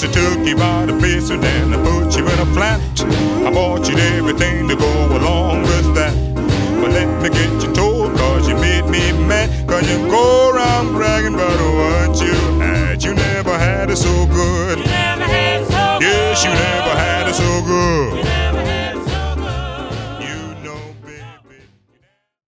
I took you by the face and then I put you in a flat. I bought you everything to go along with that. But let me get you told, cause you made me mad. Cause you go around bragging about what you had. You never had it so good.